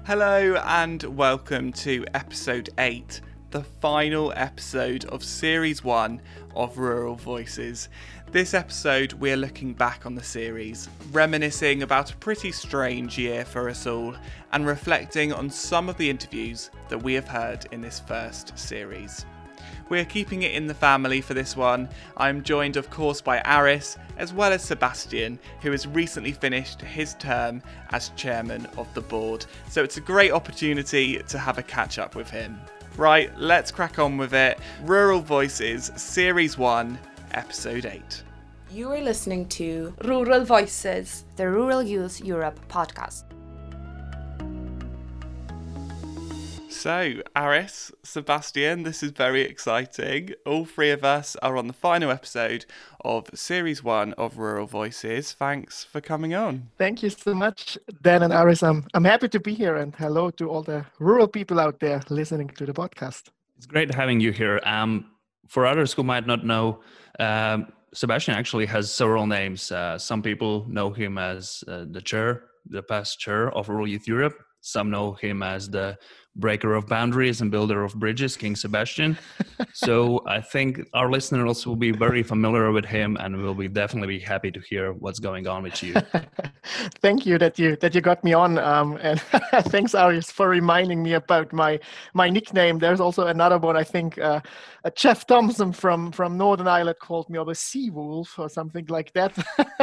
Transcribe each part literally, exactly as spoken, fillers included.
Hello and welcome to episode eight, the final episode of series one of Rural Voices. This episode we're looking back on the series, reminiscing about a pretty strange year for us all and reflecting on some of the interviews that we have heard in this first series. We're keeping it in the family for this one. I'm joined of course by Aris as well as Sebastian, who has recently finished his term as chairman of the board. So it's a great opportunity to have a catch up with him. Right, let's crack on with it. Rural Voices, Series one, Episode eight. You are listening to Rural Voices, the Rural Youth Europe podcast. So, Aris, Sebastian, this is very exciting. All three of us are on the final episode of Series one of Rural Voices. Thanks for coming on. Thank you so much, Dan and Aris. I'm, I'm happy to be here, and hello to all the rural people out there listening to the podcast. It's great having you here. Um, for others who might not know, um, Sebastian actually has several names. Uh, some people know him as uh, the chair, the past chair of Rural Youth Europe. Some know him as the breaker of boundaries and builder of bridges, King Sebastian. So I think our listeners will be very familiar with him and will be definitely be happy to hear what's going on with you. Thank you that you that you got me on, um, and thanks, Aris, for reminding me about my my nickname. There's also another one. I think uh, uh, Jeff Thompson from from Northern Ireland called me the Sea Wolf or something like that.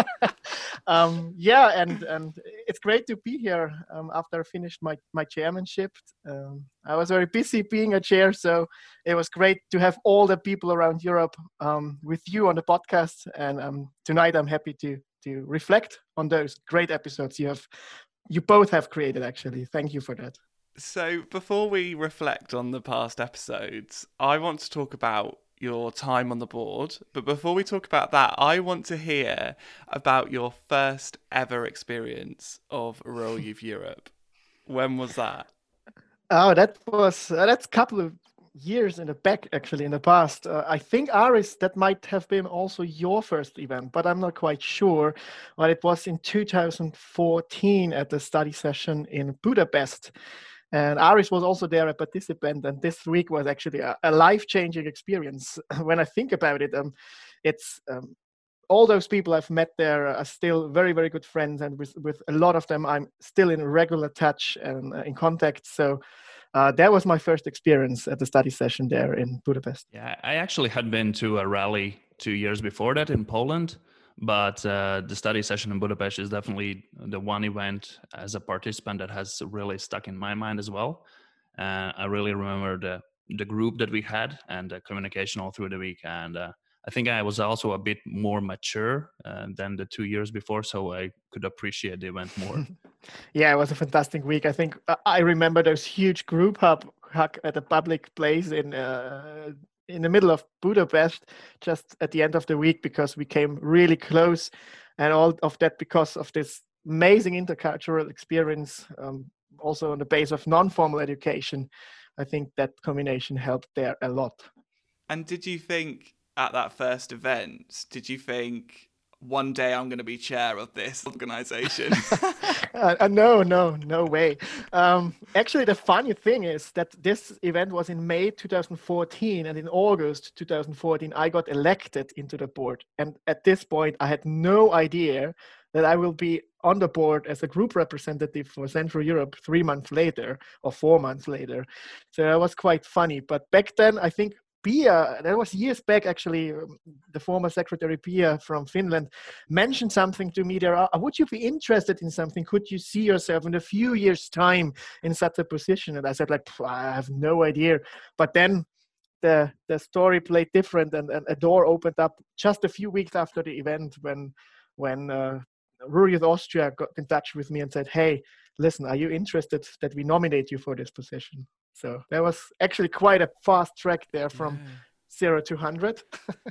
um, yeah, and and it's great to be here um, after I finished my my chairmanship. Um, I was very busy being a chair, so it was great to have all the people around Europe um, with you on the podcast. And um, tonight, I'm happy to to reflect on those great episodes you have, you both have created. Actually, thank you for that. So, before we reflect on the past episodes, I want to talk about your time on the board. But before we talk about that, I want to hear about your first ever experience of Rural Youth Europe. When was that? Oh, that was uh, that's a couple of years in the back, actually, in the past. Uh, I think, Aris, that might have been also your first event, but I'm not quite sure. But it was in two thousand fourteen at the study session in Budapest. And Aris was also there, a participant. And this week was actually a, a life-changing experience. When I think about it, um, it's... Um, all those people I've met there are still very, very good friends. And with, with a lot of them, I'm still in regular touch and uh, in contact. So uh, that was my first experience at the study session there in Budapest. Yeah, I actually had been to a rally two years before that in Poland, but uh, the study session in Budapest is definitely the one event as a participant that has really stuck in my mind as well. Uh, I really remember the, the group that we had and the communication all through the week. And uh, I think I was also a bit more mature uh, than the two years before, so I could appreciate the event more. Yeah, it was a fantastic week. I think uh, I remember those huge group hug, hug at a public place in uh, in the middle of Budapest, just at the end of the week, because we came really close, and all of that because of this amazing intercultural experience, um, also on the base of non-formal education. I think that combination helped there a lot. And did you think at that first event, did you think one day I'm going to be chair of this organization? uh, uh, no, no, no way. Um, actually, the funny thing is that this event was in May two thousand fourteen, and in August two thousand fourteen, I got elected into the board. And at this point, I had no idea that I will be on the board as a group representative for Central Europe three months later or four months later. So that was quite funny. But back then, I think Pia, that was years back actually, um, the former secretary Pia from Finland mentioned something to me there. Uh, would you be interested in something? Could you see yourself in a few years' time in such a position? And I said, like, I have no idea. But then the the story played different, and, and a door opened up just a few weeks after the event when when uh, Rural Youth Austria got in touch with me and said, hey, listen, are you interested that we nominate you for this position? So that was actually quite a fast track there from yeah. zero to one hundred.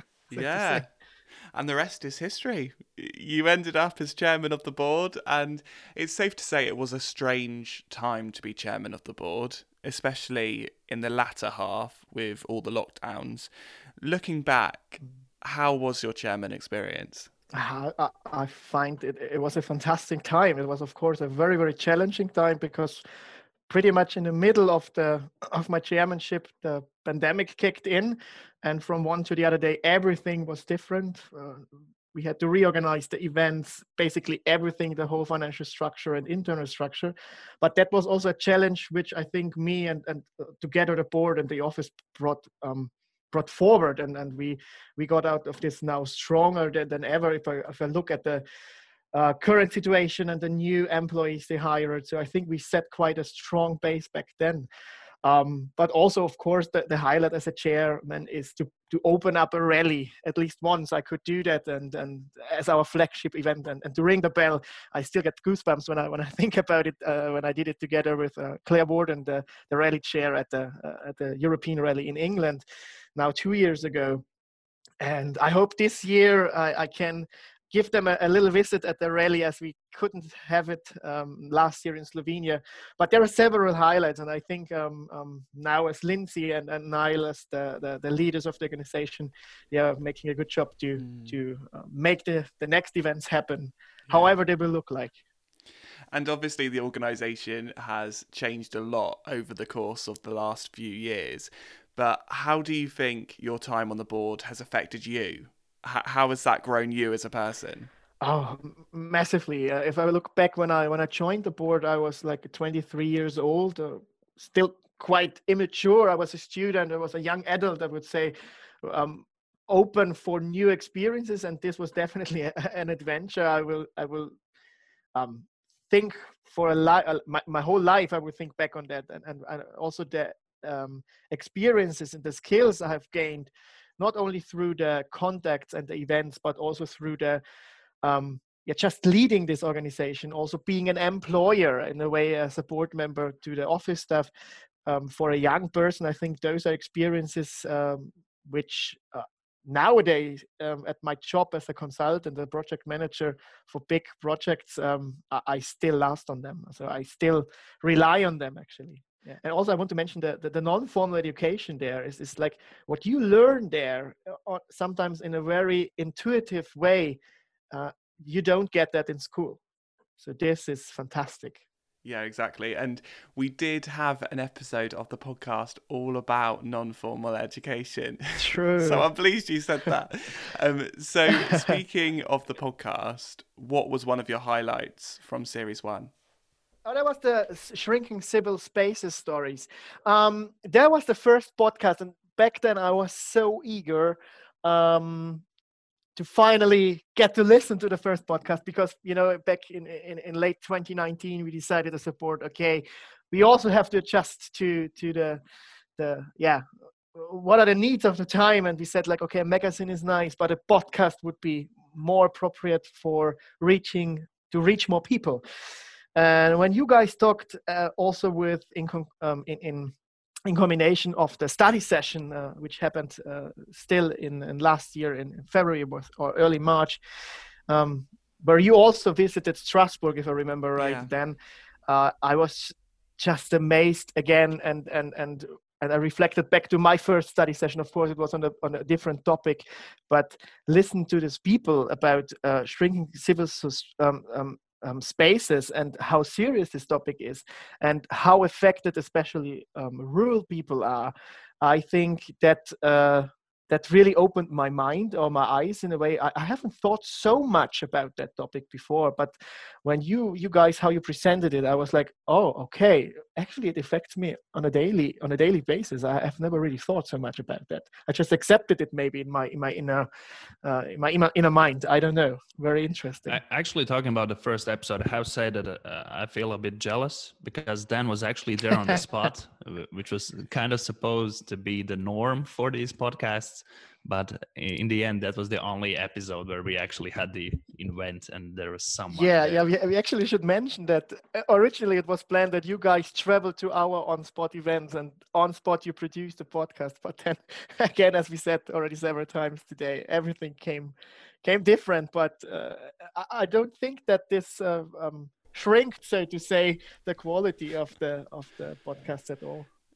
Yeah. And the rest is history. You ended up as chairman of the board, and it's safe to say it was a strange time to be chairman of the board, especially in the latter half with all the lockdowns. Looking back, how was your chairman experience? I, I find it, it was a fantastic time. It was, of course, a very, very challenging time because pretty much in the middle of the of my chairmanship, the pandemic kicked in, and from one to the other day, everything was different. Uh, we had to reorganize the events, basically everything, the whole financial structure and internal structure. But that was also a challenge, which I think me and and uh, together the board and the office brought um, brought forward, and and we we got out of this now stronger than, than ever. If I if I look at the Uh, current situation and the new employees they hired. So I think we set quite a strong base back then. Um, but also, of course, the, the highlight as a chairman is to to open up a rally at least once. I could do that, and and as our flagship event, and, and to ring the bell. I still get goosebumps when I when I think about it. Uh, when I did it together with uh, Claire Warden, the the rally chair at the uh, at the European Rally in England, now two years ago. And I hope this year I, I can give them a, a little visit at the rally, as we couldn't have it um, last year in Slovenia. But there are several highlights, and I think um, um, now as Lindsay and, and Niall as the, the, the leaders of the organization, they are making a good job to mm. to uh, make the, the next events happen, yeah. however they will look like. And obviously the organisation has changed a lot over the course of the last few years. But how do you think your time on the board has affected you? How has that grown you as a person? Oh, massively. Uh, if I look back when I when I joined the board, I was like twenty-three years old, uh, still quite immature. I was a student. I was a young adult, I would say, um, open for new experiences, and this was definitely a, an adventure. I will I will um, think for a li- uh, my my whole life. I would think back on that, and and, and also the um, experiences and the skills I have gained, not only through the contacts and the events, but also through the, um, yeah, just leading this organization, also being an employer in a way as a board member to the office staff. Um, for a young person, I think those are experiences um, which uh, nowadays um, at my job as a consultant, a project manager for big projects, um, I, I still last on them. So I still rely on them, actually. Yeah. And also I want to mention that the, the non-formal education there is, is like what you learn there, uh, sometimes in a very intuitive way. Uh, you don't get that in school. So this is fantastic. Yeah, exactly. And we did have an episode of the podcast all about non-formal education. True. So I'm pleased you said that. um, so speaking of the podcast, what was one of your highlights from series one? Oh, that was the Shrinking Civil Spaces stories. Um, that was the first podcast, and back then I was so eager um, to finally get to listen to the first podcast, because, you know, back in, in, in late twenty nineteen, we decided to support, okay, we also have to adjust to to the, the yeah, what are the needs of the time, and we said, like, okay, a magazine is nice, but a podcast would be more appropriate for reaching, to reach more people. And when you guys talked uh, also with in, um, in in in combination of the study session, uh, which happened uh, still in, in last year in February or early March, um, where you also visited Strasbourg, if I remember right, yeah. then uh, I was just amazed again, and and and and I reflected back to my first study session. Of course, it was on a on a different topic, but listen to these people about uh, shrinking civil um, um, Um, spaces and how serious this topic is, and how affected especially um, rural people are. I think that uh, that really opened my mind or my eyes in a way. I, I haven't thought so much about that topic before, but when you you guys, how you presented it, I was like, oh, okay, actually it affects me on a daily on a daily basis. I have never really thought so much about that. I just accepted it maybe in my in my inner uh, in my inner, inner mind. I don't know. Very interesting. I, actually, talking about the first episode, I have to say that uh, I feel a bit jealous, because Dan was actually there on the spot, which was kind of supposed to be the norm for these podcasts. But in the end, that was the only episode where we actually had the event and there was someone Yeah, there. yeah. We, we actually should mention that originally it was planned that you guys travel to our on-spot events, and on-spot you produced the podcast. But then again, as we said already several times today, everything came came different. But uh, I, I don't think that this uh, um, shrinked, so to say, the quality of the of the podcast at all.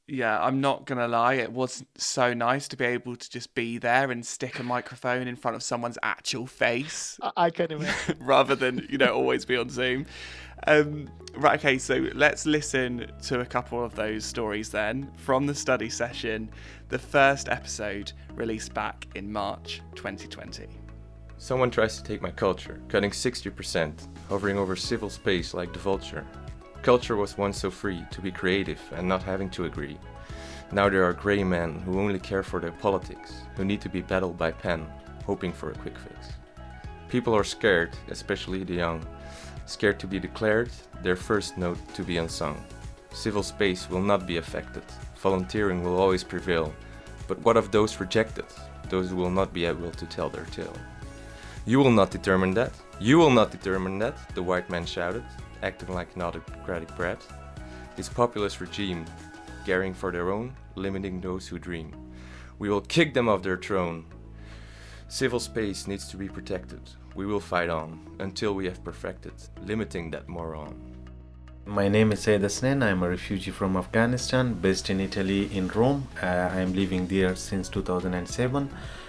Yeah, I'm not going to lie. It was so nice to be able to just be there and stick a microphone in front of someone's actual face I, I can imagine. rather than, you know, always be on Zoom. Um, right, okay, so let's listen to a couple of those stories then from the study session, the first episode released back in March twenty twenty. Someone tries to take my culture, cutting sixty percent, hovering over civil space like the vulture. Culture was once so free to be creative and not having to agree. Now there are grey men who only care for their politics, who need to be battled by pen, hoping for a quick fix. People are scared, especially the young, scared to be declared, their first note to be unsung. Civil space will not be affected, volunteering will always prevail. But what of those rejected, those who will not be able to tell their tale? You will not determine that, you will not determine that, the white man shouted, acting like an autocratic brat. This populist regime, caring for their own, limiting those who dream. We will kick them off their throne. Civil space needs to be protected. We will fight on, until we have perfected, limiting that moron. My name is Saeed Asnan. I'm a refugee from Afghanistan, based in Italy, in Rome. Uh, I am living there since two thousand seven.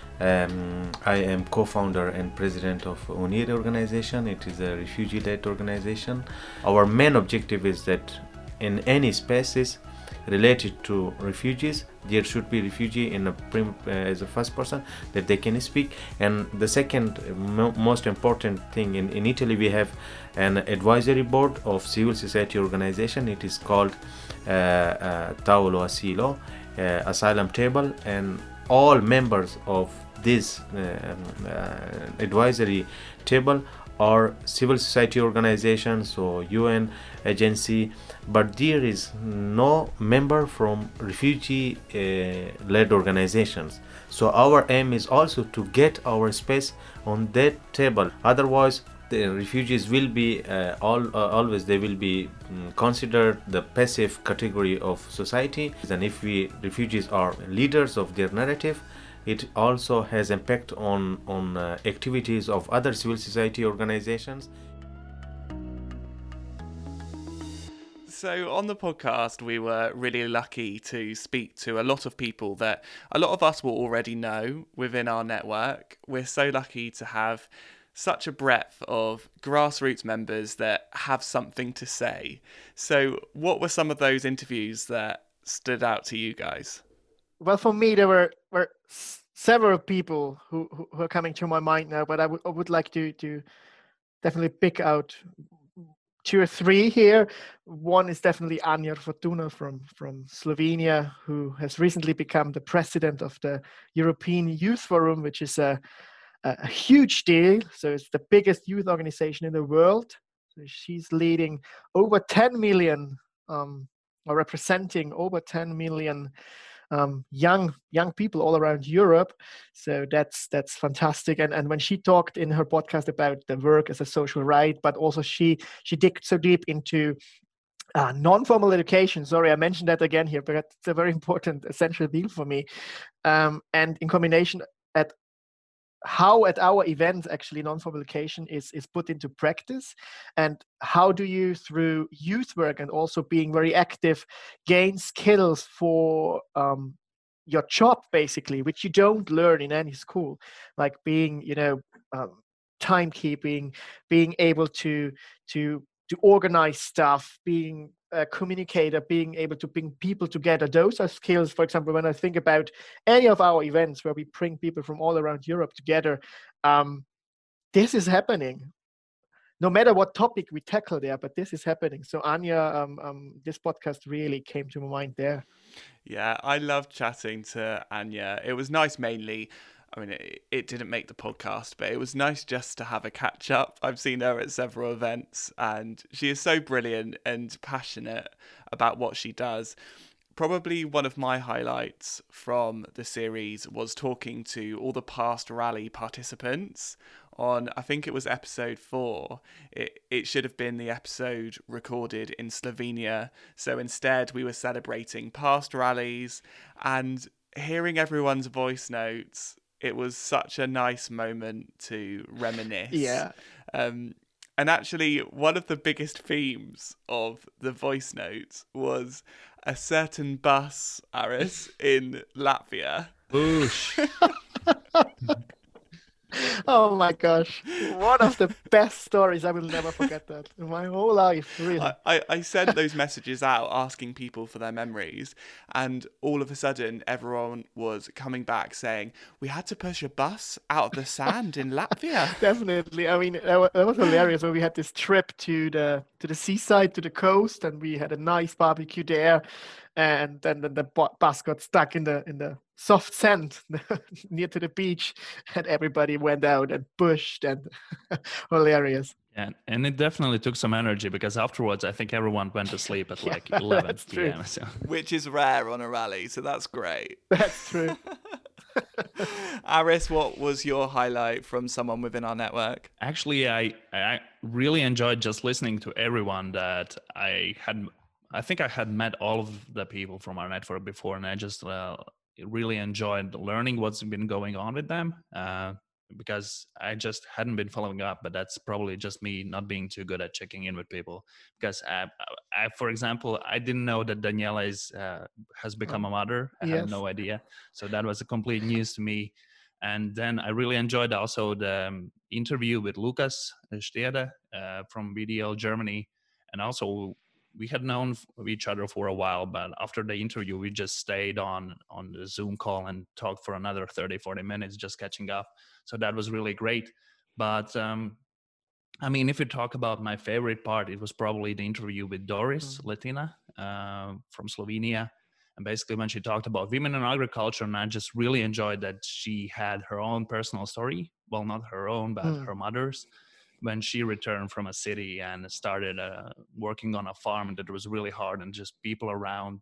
Um, I am co-founder and president of UNIR organization. It is a refugee-led organization. Our main objective is that in any spaces related to refugees, there should be refugee in a prim, uh, as a first person that they can speak. And the second mo most important thing, in, in Italy we have an advisory board of civil society organization. It is called uh, uh, Tavolo Asilo, uh, Asylum Table, and all members of this uh, uh, advisory table are civil society organizations, so U N agency, but there is no member from refugee uh, led organizations. So our aim is also to get our space on that table. Otherwise the refugees will be uh, all uh, always they will be um, considered the passive category of society. And if we refugees are leaders of their narrative, it also has impact on on uh, activities of other civil society organizations. So on the podcast, we were really lucky to speak to a lot of people that a lot of us will already know within our network. We're so lucky to have such a breadth of grassroots members that have something to say. So what were some of those interviews that stood out to you guys? Well, for me, there were were several people who, who, who are coming to my mind now, but I would I would like to to definitely pick out two or three here. One is definitely Anja Fortuna from from Slovenia, who has recently become the president of the European Youth Forum, which is a a huge deal. So it's the biggest youth organization in the world. So she's leading over ten million, um, or representing over ten million um, young young people all around Europe. So that's that's fantastic. And and when she talked in her podcast about the work as a social right, but also she she digged so deep into uh, non-formal education. Sorry, I mentioned that again here, but it's a very important, essential deal for me. Um, and in combination at how at our events actually non-formal education is is put into practice, and how do you through youth work and also being very active gain skills for um, your job basically, which you don't learn in any school, like being you know um, timekeeping, being able to to to organize stuff, being a communicator, being able to bring people together. Those are skills, for example, when I think about any of our events where we bring people from all around Europe together, um, this is happening. No matter what topic we tackle there, but this is happening. So Anja, um, um, this podcast really came to my mind there. Yeah, I loved chatting to Anja. It was nice mainly. I mean, it, it didn't make the podcast, but it was nice just to have a catch up. I've seen her at several events and she is so brilliant and passionate about what she does. Probably one of my highlights from the series was talking to all the past rally participants on, I think it was episode four. It, it should have been the episode recorded in Slovenia. So instead we were celebrating past rallies and hearing everyone's voice notes. It was such a nice moment to reminisce. Yeah. Um, And actually, one of the biggest themes of the voice notes was a certain bus, Aris, in Latvia. Boosh. Oh my gosh. One of the best stories. I will never forget that in my whole life, really. I, I, I sent those messages out asking people for their memories, and all of a sudden everyone was coming back saying, we had to push a bus out of the sand in Latvia. Definitely. I mean, that wa- that was hilarious when we had this trip to the to the seaside, to the coast, and we had a nice barbecue there. And then, then the bu- bus got stuck in the in the soft sand near to the beach, and everybody went out and pushed, and hilarious. Yeah, and it definitely took some energy because afterwards I think everyone went to sleep at Yeah, like eleven that's true. p.m. So. Which is rare on a rally, so that's great. That's true. Aris, what was your highlight from someone within our network? Actually, I I really enjoyed just listening to everyone that I had. I think I had met all of the people from our network before, and I just uh, really enjoyed learning what's been going on with them. Uh, because I just hadn't been following up, but that's probably just me not being too good at checking in with people. Because, I, I, for example, I didn't know that Daniela is, uh, has become a mother. I Yes. had no idea. So that was a complete news to me. And then I really enjoyed also the um, interview with Lukas Stede uh, from B D L Germany. And also we had known each other for a while, but after the interview, we just stayed on on the Zoom call and talked for another thirty, forty minutes, just catching up. So that was really great. But um, I mean, if you talk about my favorite part, it was probably the interview with Doris Mm. Latina uh, from Slovenia. And basically when she talked about women in agriculture, and I just really enjoyed that she had her own personal story. Well, not her own, but Mm. her mother's, when she returned from a city and started uh, working on a farm, and that was really hard, and just people around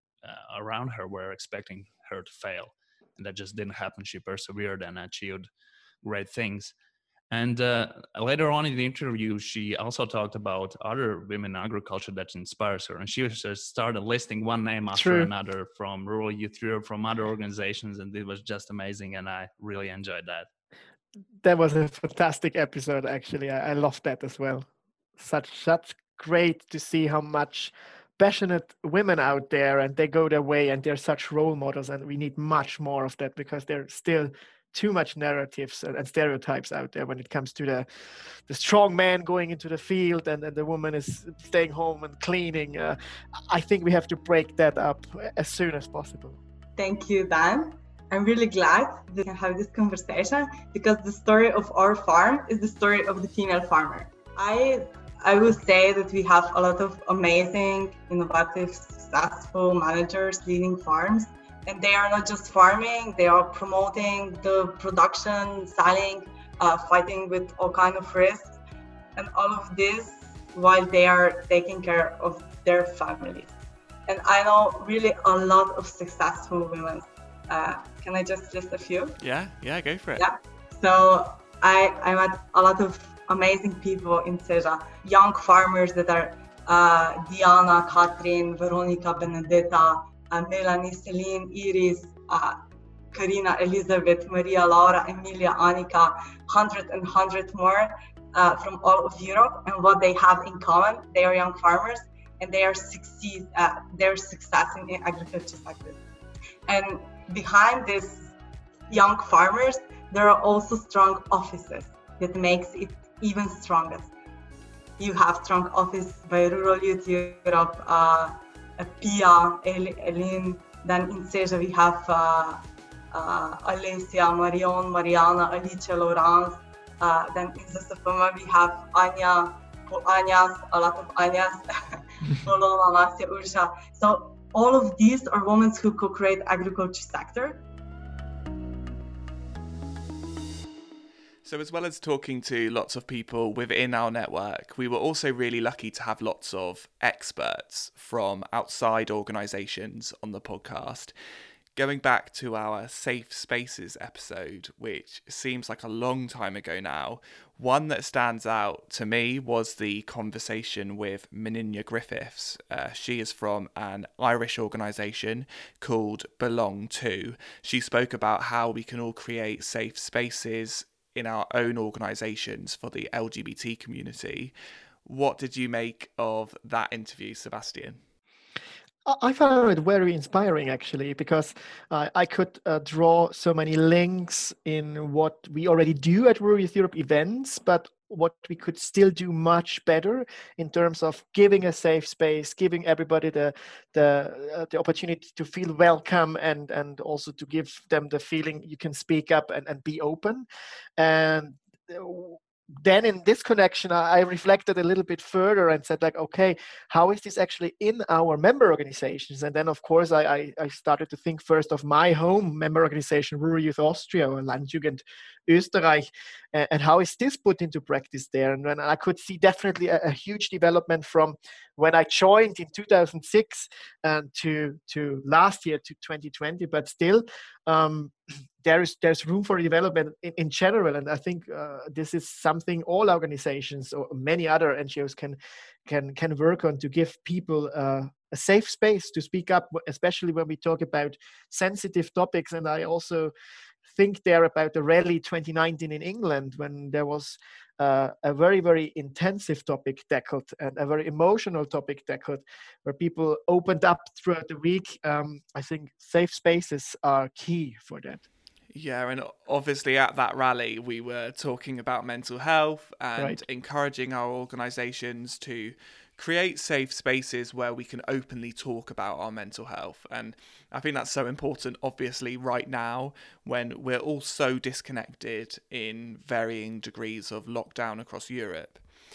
uh, around her were expecting her to fail, and that just didn't happen. She persevered and achieved great things. And uh, later on in the interview, she also talked about other women in agriculture that inspires her, and she just started listing one name after True. another from Rural Youth Europe, from other organizations, and it was just amazing, and I really enjoyed that. That was a fantastic episode, actually. I, I loved that as well. Such such great to see how much passionate women out there, and they go their way, and they're such role models, and we need much more of that, because there's still too much narratives and, and stereotypes out there when it comes to the the strong man going into the field, and, and the woman is staying home and cleaning. Uh, I think we have to break that up as soon as possible. Thank you, Dan. I'm really glad we can have this conversation, because the story of our farm is the story of the female farmer. I I will say that we have a lot of amazing, innovative, successful managers leading farms, and they are not just farming, they are promoting the production, selling, uh, fighting with all kinds of risks, and all of this while they are taking care of their families. And I know really a lot of successful women. Uh, can I just list a few? Yeah, yeah, go for it. Yeah. So I, I met a lot of amazing people in Seja, young farmers that are uh, Diana, Katrin, Veronica, Benedetta, uh, Melanie, Celine, Iris, uh, Karina, Elizabeth, Maria, Laura, Emilia, Annika, hundred and hundred more uh, from all of Europe. And what they have in common, they are young farmers, and they are succeed, uh, they're successing in agriculture sector. And behind these young farmers, there are also strong offices that makes it even stronger. You have strong office by Rural Youth Europe, uh, Pia, Elin, then in Seja we have uh, uh, Alessia, Marion, Mariana, Alice, Laurence, uh, then in Zasafama we have Anya, Anyas, a lot of Anyas, Polona, Nastia, Ursha. So all of these are women who co-create agriculture sector. So as well as talking to lots of people within our network, we were also really lucky to have lots of experts from outside organisations on the podcast. Going back to our Safe Spaces episode, which seems like a long time ago now, one that stands out to me was the conversation with Meninia Griffiths. Uh, she is from an Irish organisation called Belong To. She spoke about how we can all create safe spaces in our own organisations for the L G B T community. What did you make of that interview, Sebastian? I found it very inspiring, actually, because uh, I could uh, draw so many links in what we already do at Rural Youth Europe events, but what we could still do much better in terms of giving a safe space, giving everybody the the uh, the opportunity to feel welcome, and and also to give them the feeling you can speak up and, and be open. And then in this connection, I reflected a little bit further and said, like, okay, how is this actually in our member organizations? And then, of course, I, I, I started to think first of my home member organization, Rural Youth Austria, or Landjugend Österreich, and, and how is this put into practice there? And when I could see definitely a, a huge development from when I joined in two thousand six and to, to last year, to twenty twenty, but still, um, there is there's room for development in, in general, and I think uh, this is something all organizations or many other N G Os can can can work on, to give people uh, a safe space to speak up, especially when we talk about sensitive topics. And I also think there about the rally twenty nineteen in England, when there was uh, a very, very intensive topic tackled and a very emotional topic tackled, where people opened up throughout the week. Um, I think safe spaces are key for that. Yeah, and obviously at that rally, we were talking about mental health and Right. encouraging our organisations to create safe spaces where we can openly talk about our mental health. And I think that's so important, obviously, right now, when we're all so disconnected in varying degrees of lockdown across Europe.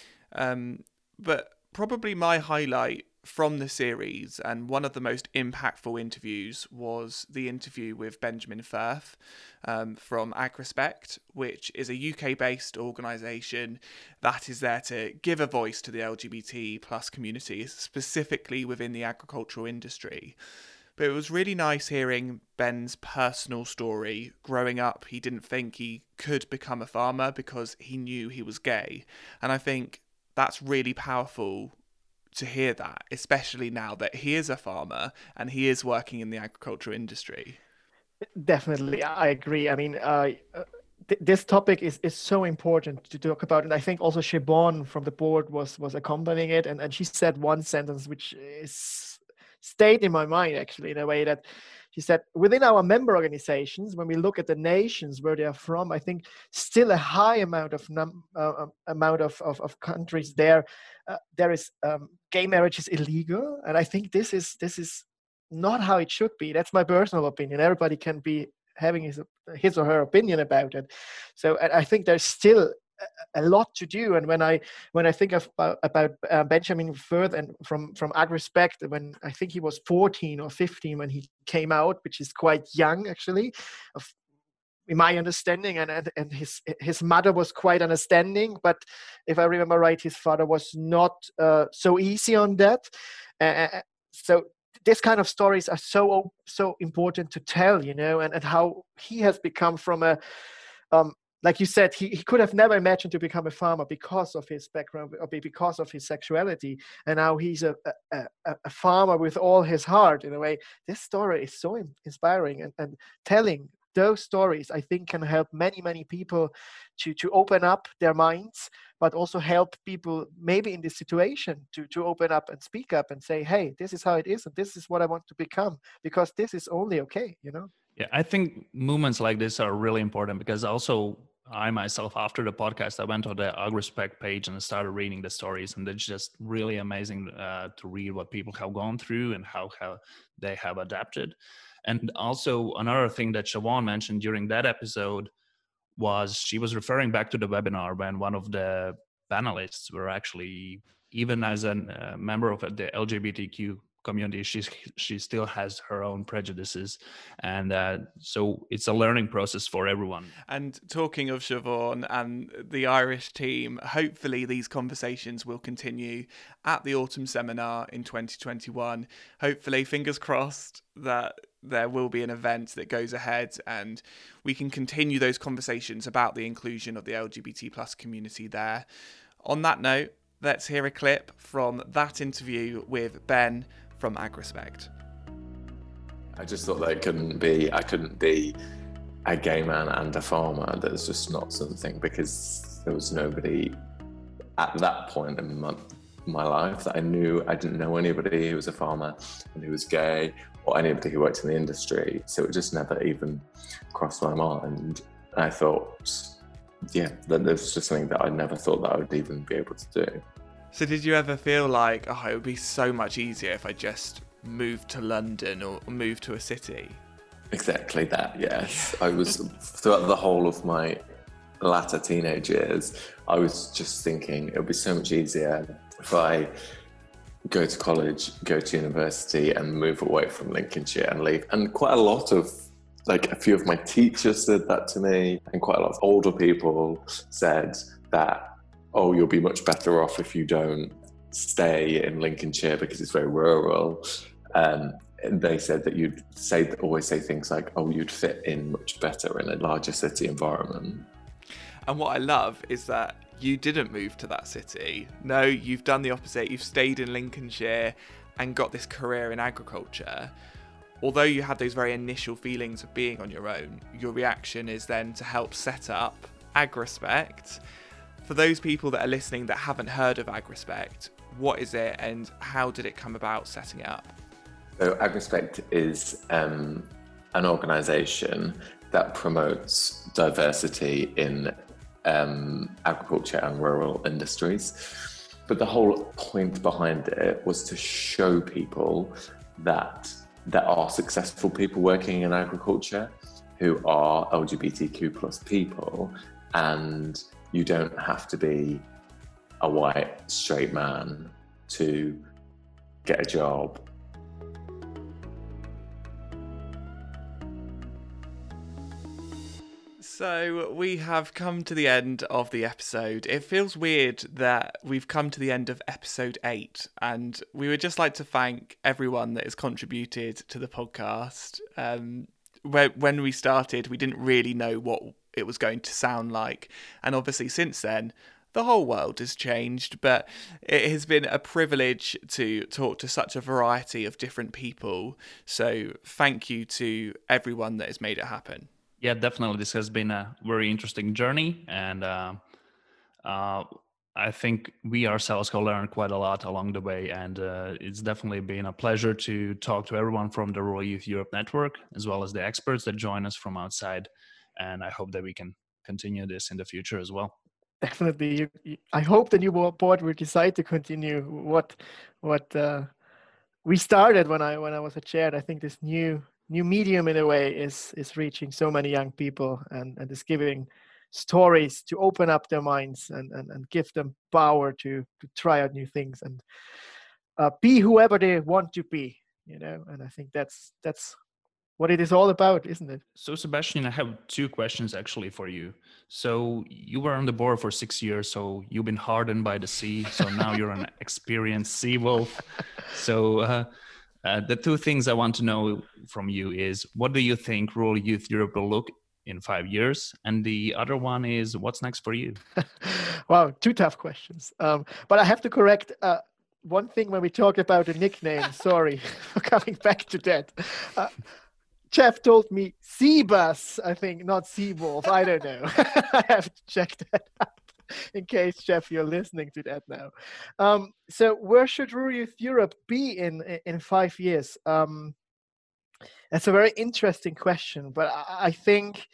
Um, but probably my highlight from the series, and one of the most impactful interviews, was the interview with Benjamin Firth um, from AgRespect, which is a U K-based organisation that is there to give a voice to the L G B T plus community, specifically within the agricultural industry. But it was really nice hearing Ben's personal story. Growing up, he didn't think he could become a farmer because he knew he was gay. And I think that's really powerful to hear that, especially now that he is a farmer and he is working in the agricultural industry. Definitely, I agree. I mean, uh, th- this topic is, is so important to talk about. And I think also Siobhan from the board was was accompanying it. And, and she said one sentence which is stayed in my mind, actually, in a way that she said, within our member organizations, when we look at the nations where they are from, I think still a high amount of num- uh, amount of, of, of countries there, uh, there is um, gay marriage is illegal. And I think this is this is not how it should be. That's my personal opinion. Everybody can be having his his or her opinion about it. So and I think there's still a lot to do. And when I when I think of about, about uh, Benjamin Firth and from from AgRespect, when I think he was fourteen or fifteen when he came out, which is quite young actually, of, in my understanding, and, and and his his mother was quite understanding, but if I remember right, his father was not uh, so easy on that. Uh, so this kind of stories are so so important to tell, you know, and, and how he has become from a um, like you said, he, he could have never imagined to become a farmer because of his background or because of his sexuality. And now he's a, a, a farmer with all his heart, in a way. This story is so inspiring, and, and telling those stories, I think, can help many, many people to, to open up their minds, but also help people maybe in this situation to, to open up and speak up and say, hey, this is how it is, and this is what I want to become, because this is only okay, you know? Yeah, I think movements like this are really important, because also I myself, after the podcast, I went on the AgRespect page and I started reading the stories, and it's just really amazing uh, to read what people have gone through and how, how they have adapted. And also another thing that Siobhan mentioned during that episode was she was referring back to the webinar when one of the panelists were actually, even as a uh, member of the L G B T Q community, she's, she still has her own prejudices. And uh, so it's a learning process for everyone. And talking of Siobhan and the Irish team, hopefully these conversations will continue at the autumn seminar in twenty twenty-one. Hopefully, fingers crossed, that there will be an event that goes ahead and we can continue those conversations about the inclusion of the L G B T plus community there. On that note, let's hear a clip from that interview with Ben from AgRespect. I just thought that it couldn't be, I couldn't be a gay man and a farmer, that's just not something, because there was nobody at that point in my, my life that I knew. I didn't know anybody who was a farmer and who was gay, or anybody who worked in the industry. So it just never even crossed my mind. And I thought, yeah, that this was just something that I never thought that I would even be able to do. So did you ever feel like, oh, it would be so much easier if I just moved to London or moved to a city? Exactly that, yes. I was, throughout the whole of my latter teenage years, I was just thinking it would be so much easier if I go to college, go to university and move away from Lincolnshire and leave. And quite a lot of, like a few of my teachers said that to me, and quite a lot of older people said that, oh, you'll be much better off if you don't stay in Lincolnshire because it's very rural. Um, and they said that you'd say always say things like, oh, you'd fit in much better in a larger city environment. And what I love is that you didn't move to that city. No, you've done the opposite. You've stayed in Lincolnshire and got this career in agriculture. Although you had those very initial feelings of being on your own, your reaction is then to help set up AgRespect. For those people that are listening that haven't heard of AgRespect, what is it and how did it come about setting it up? So AgRespect is um, an organisation that promotes diversity in um, agriculture and rural industries. But the whole point behind it was to show people that there are successful people working in agriculture who are L G B T Q plus people, and you don't have to be a white straight man to get a job. So we have come to the end of the episode. It feels weird that we've come to the end of episode eight, and we would just like to thank everyone that has contributed to the podcast. Um, when we started, we didn't really know what it was going to sound like, and obviously since then, the whole world has changed, but it has been a privilege to talk to such a variety of different people. So thank you to everyone that has made it happen. Yeah, definitely. This has been a very interesting journey, and uh, uh, I think we ourselves have learned quite a lot along the way, and uh, it's definitely been a pleasure to talk to everyone from the Rural Youth Europe Network, as well as the experts that join us from outside, and I hope that we can continue this in the future as well. Definitely. You, you, I hope the new board will decide to continue what what uh, we started when I when I was a chair. I think this new new medium in a way is is reaching so many young people and, and is giving stories to open up their minds and, and, and give them power to, to try out new things and uh, be whoever they want to be, you know, and I think that's that's what it is all about, isn't it? So Sebastian, I have two questions actually for you. So you were on the board for six years, so you've been hardened by the sea, so now you're an experienced sea wolf. So uh, Uh, the two things I want to know from you is, what do you think Rural Youth Europe will look in five years? And the other one is, what's next for you? Wow, two tough questions. Um, but I have to correct uh, one thing when we talk about the nickname. Sorry for coming back to that. Uh, Jeff told me Seabus, I think, not Seawolf. I don't know. I have to check that out. In case, Jeff, you're listening to that now. Um, so where should Rural Youth Europe be in, in five years? Um, that's a very interesting question, but I, I think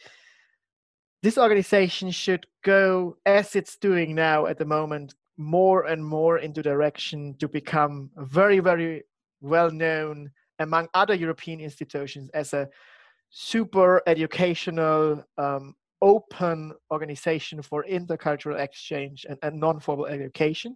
this organization should go, as it's doing now at the moment, more and more into direction to become very, very well-known among other European institutions as a super educational, um, open organization for intercultural exchange and, and non-formal education.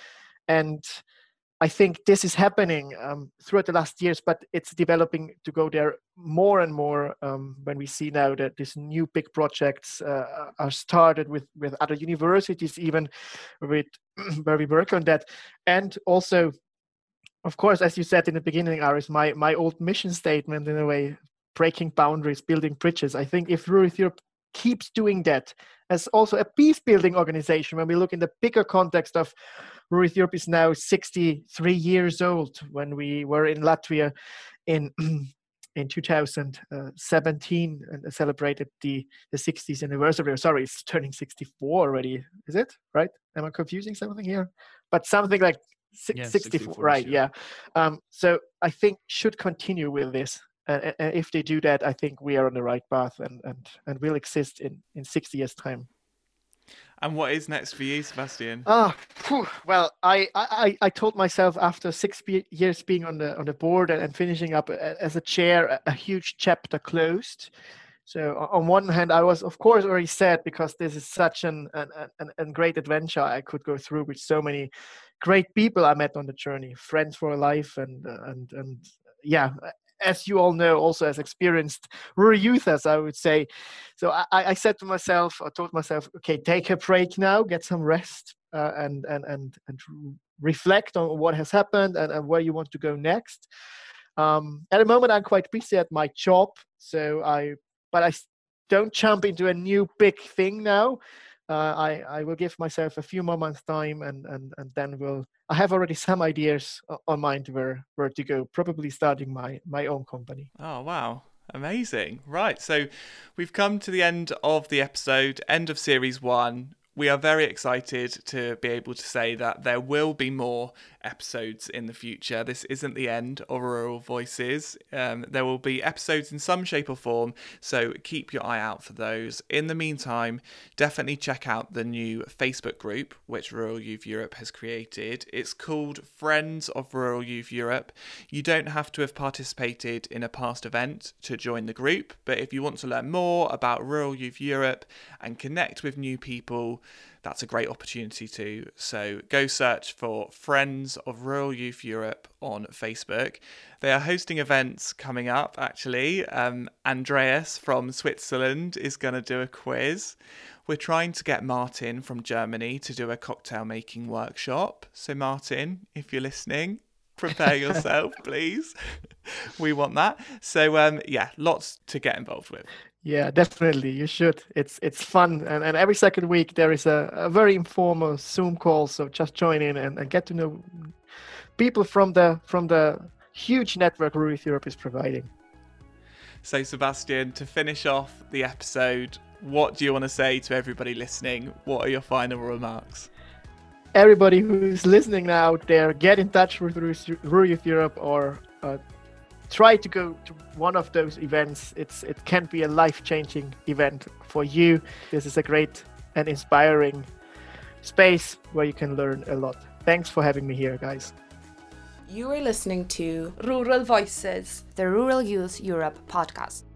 And I think this is happening um, throughout the last years, but it's developing to go there more and more um, when we see now that these new big projects uh, are started with, with other universities, even with where we work on that. And also, of course, as you said in the beginning, Aris, my, my old mission statement in a way, breaking boundaries, building bridges. I think if Rural Youth Europe keeps doing that as also a peace building organization, when we look in the bigger context of Rural Youth Europe is now sixty-three years old. When we were in Latvia in in two thousand seventeen and celebrated the the sixtieth anniversary. Sorry, it's turning sixty-four already. Is it right? Am I confusing something here? But something like si- Yeah, sixty-four, sixty-four, right? sure. Yeah. Um, so I think should continue with this. Uh, and if they do that, I think we are on the right path and and and will exist in in sixty years time. And what is next for you, Sebastian? Ah, phew. Well, I, I, I told myself after six be- years being on the on the board and, and finishing up a, as a chair, a, a huge chapter closed. So on one hand, I was of course already sad because this is such an an, an, an great adventure I could go through with so many great people I met on the journey, friends for life, and and and yeah. As you all know, also as experienced rural youth, as I would say. So I, I said to myself, I told myself, okay, take a break now, get some rest, uh, and, and, and, and reflect on what has happened and, and where you want to go next. Um, at the moment, I'm quite busy at my job. So I, but I don't jump into a new big thing now. Uh, I, I will give myself a few more months time and, and, and then we'll, I have already some ideas on mind where, where to go, probably starting my, my own company. Oh, wow. Amazing. Right. So we've come to the end of the episode, end of series one. We are very excited to be able to say that there will be more episodes in the future. This isn't the end of Rural Voices. Um, there will be episodes in some shape or form, so keep your eye out for those. In the meantime, definitely check out the new Facebook group which Rural Youth Europe has created. It's called Friends of Rural Youth Europe. You don't have to have participated in a past event to join the group, but if you want to learn more about Rural Youth Europe and connect with new people, that's a great opportunity too. So go search for Friends of Rural Youth Europe on Facebook. They are hosting events coming up, actually. Um, Andreas from Switzerland is going to do a quiz. We're trying to get Martin from Germany to do a cocktail making workshop. So Martin, if you're listening, prepare yourself, please. We want that. So um, yeah, lots to get involved with. Yeah, definitely. You should. It's it's fun. And, and every second week there is a, a very informal Zoom call. So just join in and, and get to know people from the from the huge network Rural Youth Europe is providing. So Sebastian, to finish off the episode, what do you want to say to everybody listening? What are your final remarks? Everybody who's listening now there, get in touch with Rural Youth Europe or uh, try to go to one of those events. It's it can be a life-changing event for you. This is a great and inspiring space where you can learn a lot. Thanks for having me here, guys. You are listening to Rural Voices, the Rural Youth Europe podcast.